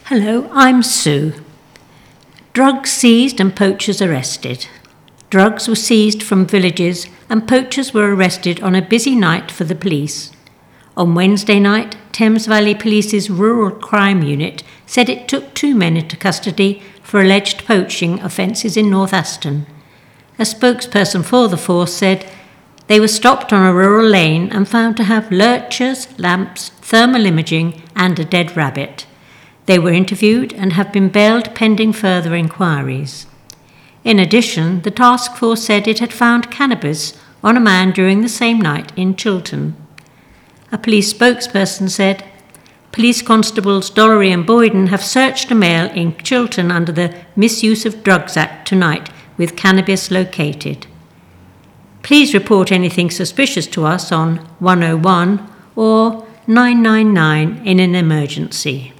Hello, I'm Sue. Drugs seized and poachers arrested. Drugs were seized from villages and poachers were arrested on a busy night for the police. On Wednesday night, Thames Valley Police's Rural Crime Unit said it took 2 men into custody for alleged poaching offences in North Aston. A spokesperson for the force said they were stopped on a rural lane and found to have lurchers, lamps, thermal imaging and a dead rabbit. They were interviewed and have been bailed pending further inquiries. In addition, the task force said it had found cannabis on a man during the same night in Chiltern. A police spokesperson said, Police Constables Dollery and Boyden have searched a male in Chiltern under the Misuse of Drugs Act tonight with cannabis located. Please report anything suspicious to us on 101 or 999 in an emergency.